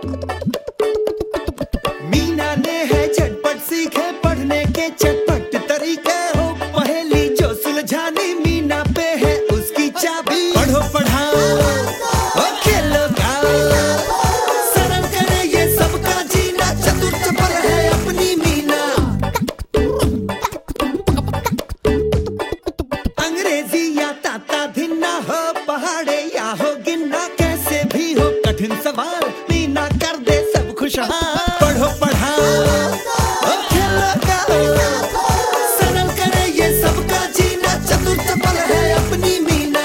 मीना ने है झटपट सीखे पढ़ने के चटपट तरीके हो, पहेली जो सुलझानी मीना पे है उसकी चाबी। पढ़ो पढ़ाओ और खेलो गाओ, सरल करे ये सबका जीना, चतुर चपल है अपनी मीना। अंग्रेजी या ताता धिन्ना हो, पहाड़े या हो गिनना, कैसे भी हो कठिन सवाल मीना कर दे सब खुशहाल। पढ़ो पढ़ाओ और खेलो गाओ, सरल करे ये सबका जीना, चतुर चपल है अपनी मीना।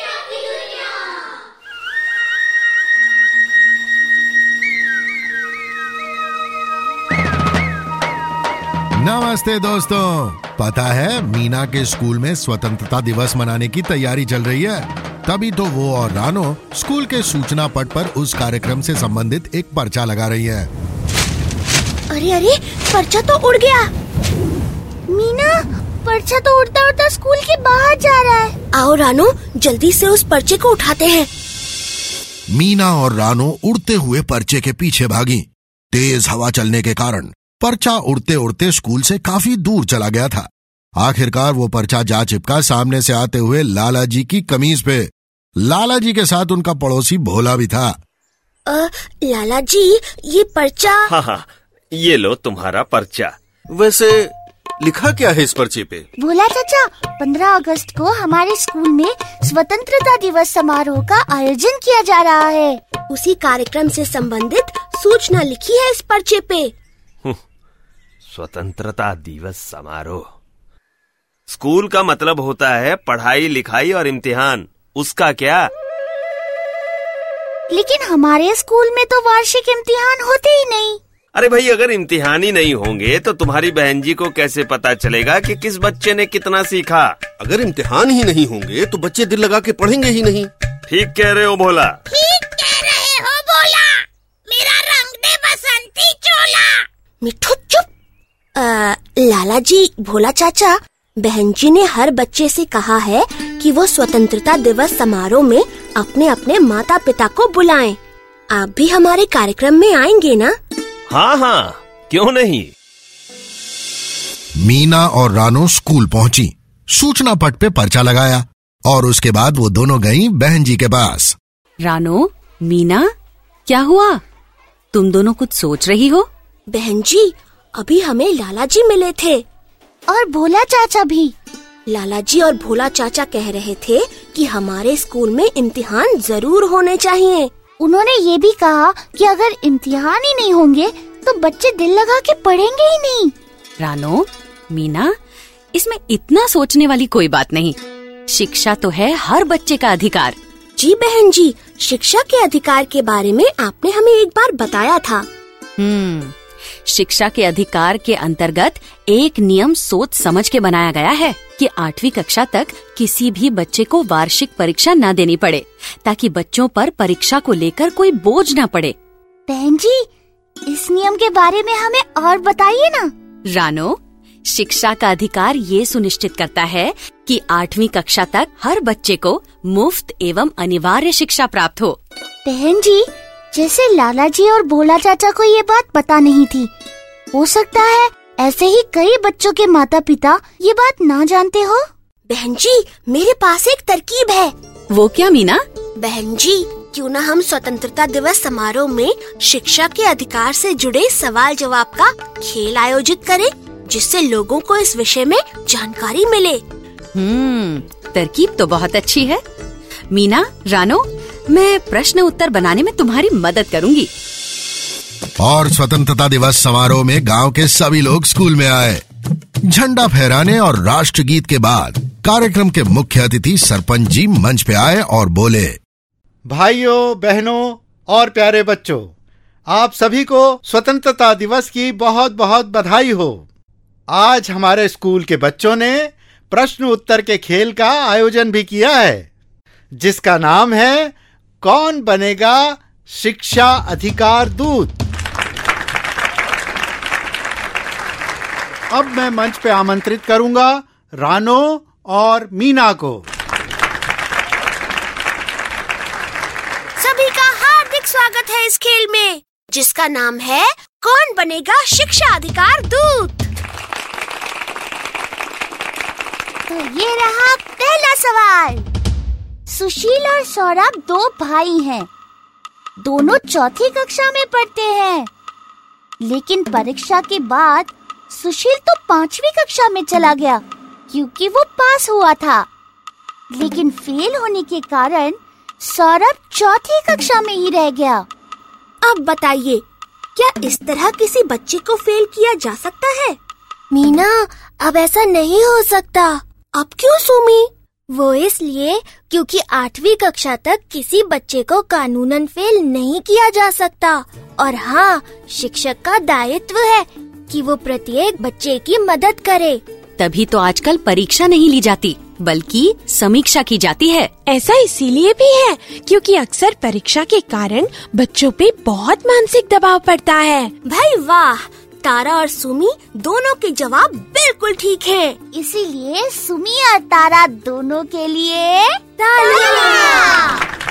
नमस्ते दोस्तों, पता है मीना के स्कूल में स्वतंत्रता दिवस मनाने की तैयारी चल रही है। तभी तो वो और रानो स्कूल के सूचना पट पर उस कार्यक्रम से संबंधित एक पर्चा लगा रही है। अरे अरे, पर्चा तो उड़ गया। मीना, पर्चा तो उड़ता उड़ता स्कूल के बाहर जा रहा है। आओ रानो, जल्दी से उस पर्चे को उठाते हैं। मीना और रानो उड़ते हुए पर्चे के पीछे भागी। तेज हवा चलने के कारण पर्चा उड़ते उड़ते स्कूल से काफी दूर चला गया था। आखिरकार वो पर्चा जा चिपका सामने से आते हुए लाला जी की कमीज पे। लाला जी के साथ उनका पड़ोसी भोला भी था। लाला जी, ये पर्चा। हाँ, ये लो तुम्हारा पर्चा। वैसे लिखा क्या है इस पर्चे पे? भोला चाचा, 15 अगस्त को हमारे स्कूल में स्वतंत्रता दिवस समारोह का आयोजन किया जा रहा है। उसी कार्यक्रम से संबंधित सूचना लिखी है इस पर्चे पे। स्वतंत्रता दिवस समारोह। स्कूल का मतलब होता है पढ़ाई लिखाई और इम्तिहान। उसका क्या? लेकिन हमारे स्कूल में तो वार्षिक इम्तिहान होते ही नहीं। अरे भाई, अगर इम्तिहान ही नहीं होंगे तो तुम्हारी बहन जी को कैसे पता चलेगा कि किस बच्चे ने कितना सीखा? अगर इम्तिहान ही नहीं होंगे तो बच्चे दिल लगा के पढ़ेंगे ही नहीं। ठीक कह रहे हो भोला। ठीक कह रहे हो भोला। मेरा रंग दे बसंती चोला। मिठू चुप। लाला जी, भोला चाचा, बहन जी ने हर बच्चे से कहा है कि वो स्वतंत्रता दिवस समारोह में अपने अपने माता पिता को बुलाएं। आप भी हमारे कार्यक्रम में आएंगे ना? हाँ, क्यों नहीं। मीना और रानो स्कूल पहुंची, सूचना पट पे पर्चा लगाया और उसके बाद वो दोनों गईं बहन जी के पास। रानो, मीना, क्या हुआ? तुम दोनों कुछ सोच रही हो? बहन जी, अभी हमें लाला जी मिले थे और भोला चाचा भी। लाला जी और भोला चाचा कह रहे थे कि हमारे स्कूल में इम्तिहान जरूर होने चाहिए। उन्होंने ये भी कहा कि अगर इम्तिहान ही नहीं होंगे तो बच्चे दिल लगा के पढ़ेंगे ही नहीं। रानो, मीना, इसमें इतना सोचने वाली कोई बात नहीं। शिक्षा तो है हर बच्चे का अधिकार। जी बहन जी, शिक्षा के अधिकार के बारे में आपने हमें एक बार बताया था। शिक्षा के अधिकार के अंतर्गत एक नियम सोच समझ के बनाया गया है कि 8वीं कक्षा तक किसी भी बच्चे को वार्षिक परीक्षा न देनी पड़े, ताकि बच्चों पर परीक्षा को लेकर कोई बोझ न पड़े। बहन जी, इस नियम के बारे में हमें और बताइए ना। रानो, शिक्षा का अधिकार ये सुनिश्चित करता है कि 8वीं कक्षा तक हर बच्चे को मुफ्त एवं अनिवार्य शिक्षा प्राप्त हो। बहन जी, जैसे लाला जी और भोला चाचा को ये बात पता नहीं थी, हो सकता है ऐसे ही कई बच्चों के माता पिता ये बात ना जानते हो। बहन जी, मेरे पास एक तरकीब है। वो क्या मीना? बहन जी, क्यों ना हम स्वतंत्रता दिवस समारोह में शिक्षा के अधिकार से जुड़े सवाल जवाब का खेल आयोजित करें, जिससे लोगों को इस विषय में जानकारी मिले। तरकीब तो बहुत अच्छी है। मीना, रानो, मैं प्रश्न उत्तर बनाने में तुम्हारी मदद करूंगी। और स्वतंत्रता दिवस समारोह में गांव के सभी लोग स्कूल में आए। झंडा फहराने और राष्ट्रगीत के बाद कार्यक्रम के मुख्य अतिथि सरपंच जी मंच पे आए और बोले, भाइयों, बहनों और प्यारे बच्चों, आप सभी को स्वतंत्रता दिवस की बहुत बहुत बधाई हो। आज हमारे स्कूल के बच्चों ने प्रश्न उत्तर के खेल का आयोजन भी किया है, जिसका नाम है कौन बनेगा शिक्षा अधिकार दूत। अब मैं मंच पे आमंत्रित करूंगा रानो और मीना को। सभी का हार्दिक स्वागत है इस खेल में। जिसका नाम है कौन बनेगा शिक्षा अधिकार दूत। तो ये रहा पहला सवाल। सुशील और सौरभ 2 भाई हैं। दोनों चौथी कक्षा में पढ़ते हैं, लेकिन परीक्षा के बाद सुशील तो 5वीं कक्षा में चला गया क्योंकि वो पास हुआ था, लेकिन फेल होने के कारण सौरभ चौथी कक्षा में ही रह गया। अब बताइए, क्या इस तरह किसी बच्चे को फेल किया जा सकता है? मीना, अब ऐसा नहीं हो सकता। अब क्यों सुमी? वो इसलिए क्योंकि 8वीं कक्षा तक किसी बच्चे को कानूनन फेल नहीं किया जा सकता। और हाँ, शिक्षक का दायित्व है कि वो प्रत्येक बच्चे की मदद करे। तभी तो आजकल परीक्षा नहीं ली जाती बल्कि समीक्षा की जाती है। ऐसा इसीलिए भी है क्योंकि अक्सर परीक्षा के कारण बच्चों पे बहुत मानसिक दबाव पड़ता है। भाई वाह, तारा और सुमी दोनों के जवाब बिल्कुल ठीक हैं। इसीलिए सुमी और तारा दोनों के लिए तालियां।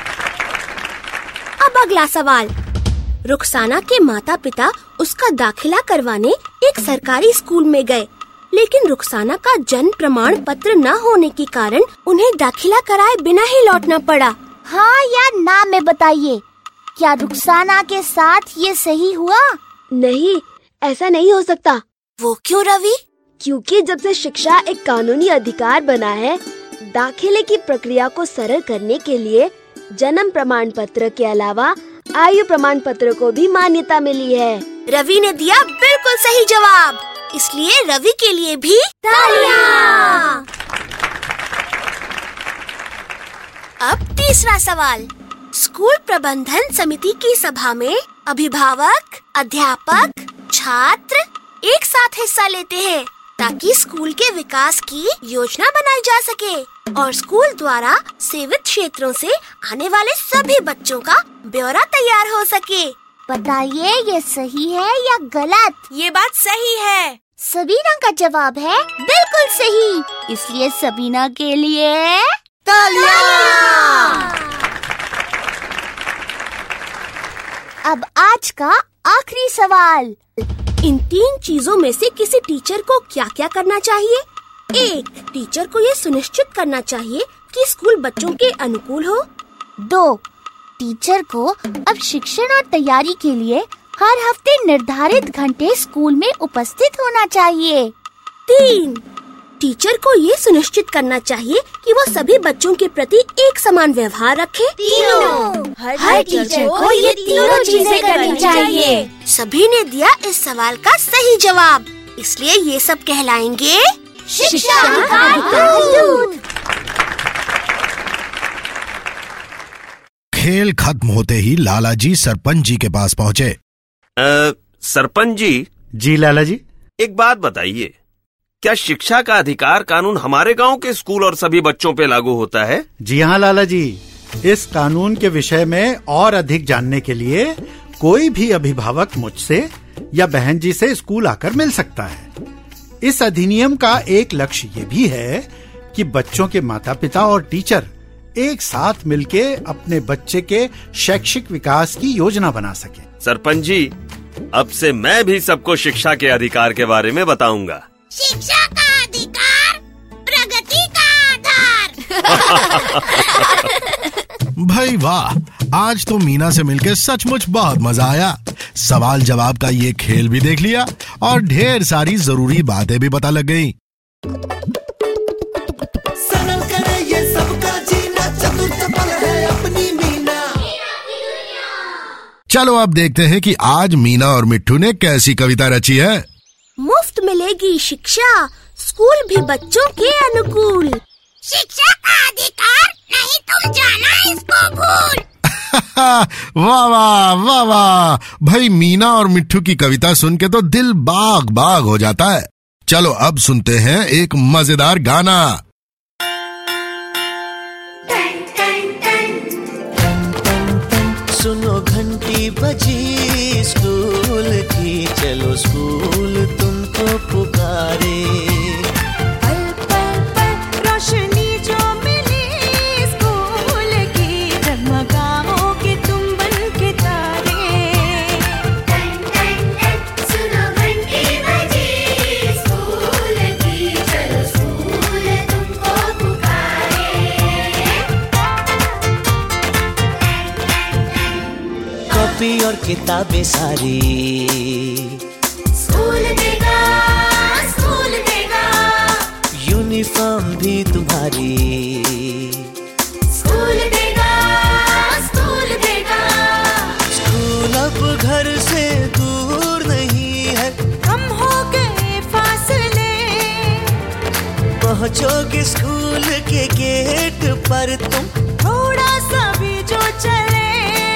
अब अगला सवाल। रुखसाना के माता पिता उसका दाखिला करवाने एक सरकारी स्कूल में गए, लेकिन रुखसाना का जन्म प्रमाण पत्र न होने के कारण उन्हें दाखिला कराए बिना ही लौटना पड़ा। हाँ या ना में बताइए, क्या रुखसाना के साथ ये सही हुआ? नहीं, ऐसा नहीं हो सकता। वो क्यों रवि? क्योंकि जब से शिक्षा एक कानूनी अधिकार बना है, दाखिले की प्रक्रिया को सरल करने के लिए जन्म प्रमाण पत्र के अलावा आयु प्रमाण पत्र को भी मान्यता मिली है। रवि ने दिया बिल्कुल सही जवाब, इसलिए रवि के लिए भी तालियां। अब तीसरा सवाल। स्कूल प्रबंधन समिति की सभा में अभिभावक, अध्यापक, छात्र एक साथ हिस्सा लेते हैं ताकि स्कूल के विकास की योजना बनाई जा सके और स्कूल द्वारा सेवित क्षेत्रों से आने वाले सभी बच्चों का ब्यौरा तैयार हो सके। बताइए, ये सही है या गलत? ये बात सही है। सबीना का जवाब है बिल्कुल सही, इसलिए सबीना के लिए तालियां। अब आज का आखिरी सवाल। इन 3 चीजों में से किसी टीचर को क्या क्या करना चाहिए? 1. टीचर को ये सुनिश्चित करना चाहिए कि स्कूल बच्चों के अनुकूल हो। 2. टीचर को अब शिक्षण और तैयारी के लिए हर हफ्ते निर्धारित घंटे स्कूल में उपस्थित होना चाहिए। 3. टीचर को ये सुनिश्चित करना चाहिए कि वो सभी बच्चों के प्रति एक समान व्यवहार रखे। हर टीचर को ये तीनों चीजें करनी चाहिए। सभी ने दिया इस सवाल का सही जवाब, इसलिए ये सब कहलाएंगे शिक्षा अधिकार दूत। खेल खत्म होते ही लाला जी सरपंच जी के पास पहुँचे। सरपंच जी। जी लाला जी। एक बात बताइए, क्या शिक्षा का अधिकार कानून हमारे गांव के स्कूल और सभी बच्चों पे लागू होता है? जी हाँ लाला जी, इस कानून के विषय में और अधिक जानने के लिए कोई भी अभिभावक मुझसे या बहन जी से स्कूल आकर मिल सकता है। इस अधिनियम का एक लक्ष्य ये भी है कि बच्चों के माता पिता और टीचर एक साथ मिलके अपने बच्चे के शैक्षिक विकास की योजना बना सके। सरपंच जी, अब से मैं भी सबको शिक्षा के अधिकार के बारे में बताऊंगा। शिक्षा का अधिकार, प्रगति का आधार। भाई वाह, आज तो मीना से मिलकर सचमुच बहुत मजा आया। सवाल जवाब का ये खेल भी देख लिया और ढेर सारी जरूरी बातें भी पता लग गई। सरल करे ये सबका जीना, चतुर पल है अपनी मीना। चलो अब देखते हैं कि आज मीना और मिट्ठू ने कैसी कविता रची है। मुफ्त मिलेगी शिक्षा, स्कूल भी बच्चों के अनुकूल। शिक्षा का अधिकार, नहीं तुम जाना इसको भूल। वाह वाह वाह वाह, भाई मीना और मिट्ठू की कविता सुन के तो दिल बाग बाग हो जाता है। चलो अब सुनते हैं एक मजेदार गाना। सुनो घंटी बजी स्कूल की, चलो स्कूल तुमको पुकारे। पल पल पल रोशनी जो मिली स्कूल की, जगमगाओगे तुम बन के तारे। कॉपी और किताबें सारी। स्कूल देगा, स्कूल देगा, यूनिफॉर्म भी तुम्हारी। स्कूल देगा, स्कूल देगा, स्कूल अब घर से दूर नहीं है, कम हो गए फासले। पहुंचोगे स्कूल के गेट पर तुम, थोड़ा सा भी जो चले,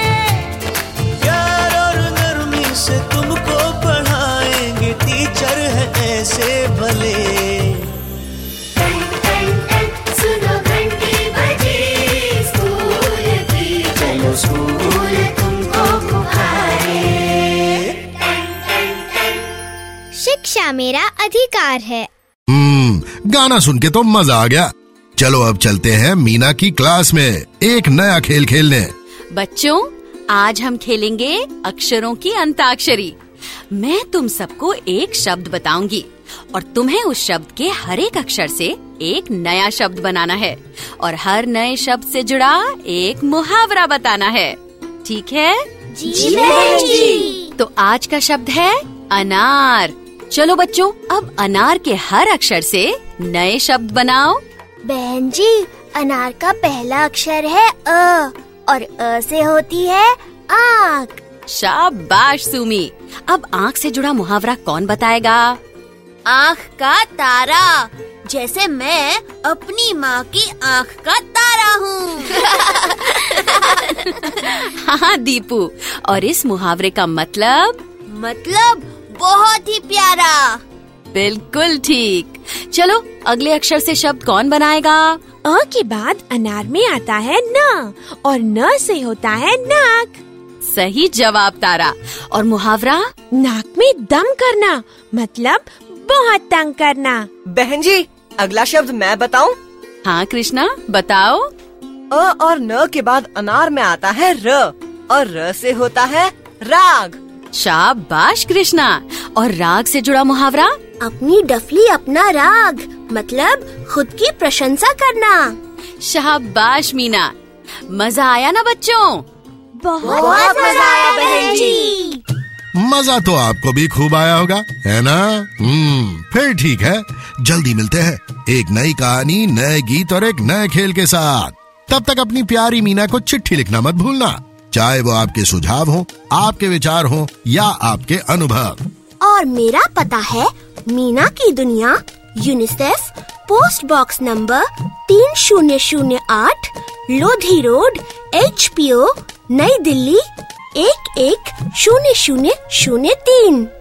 प्यार और नरमी से तुमको पढ़ाएंगे टीचर है ऐसे भले। टन टन टन सुनो घंटी बजी, स्कूल की चलो स्कूल तुमको पुकारे। टन टन टन। शिक्षा मेरा अधिकार है। गाना सुन के तो मजा आ गया। चलो अब चलते हैं मीना की क्लास में एक नया खेल खेलने। बच्चों, आज हम खेलेंगे अक्षरों की अंताक्षरी। मैं तुम सबको एक शब्द बताऊंगी और तुम्हें उस शब्द के हर एक अक्षर से एक नया शब्द बनाना है और हर नए शब्द से जुड़ा एक मुहावरा बताना है। ठीक है? जी बहन जी। तो आज का शब्द है अनार। चलो बच्चों, अब अनार के हर अक्षर से नए शब्द बनाओ। बहन जी, अनार का पहला अक्षर है अ और अ से होती है आँख। शाबाश सुमी। अब आँख से जुड़ा मुहावरा कौन बताएगा? आँख का तारा, जैसे मैं अपनी माँ की आँख का तारा हूँ। हाँ दीपू, और इस मुहावरे का मतलब बहुत ही प्यारा। बिल्कुल ठीक। चलो अगले अक्षर से शब्द कौन बनाएगा? अ के बाद अनार में आता है न और न से होता है नाक। सही जवाब तारा। और मुहावरा? नाक में दम करना, मतलब बहुत तंग करना। बहन जी, अगला शब्द मैं बताऊं? हाँ कृष्णा, बताओ। अ और न के बाद अनार में आता है र और र से होता है राग। शाबाश कृष्णा। और राग से जुड़ा मुहावरा? अपनी डफली अपना राग, मतलब खुद की प्रशंसा करना। शाबाश मीना। मजा आया ना बच्चों? बहुत मजा आया बहन जी। मजा तो आपको भी खूब आया होगा, है ना? फिर ठीक है, जल्दी मिलते हैं एक नई कहानी, नए गीत और एक नए खेल के साथ। तब तक अपनी प्यारी मीना को चिट्ठी लिखना मत भूलना, चाहे वो आपके सुझाव हो, आपके विचार हो या आपके अनुभव। और मेरा पता है मीना की दुनिया, UNICEF, post box number 3008, Lodhi road, HPO, New Delhi 11003।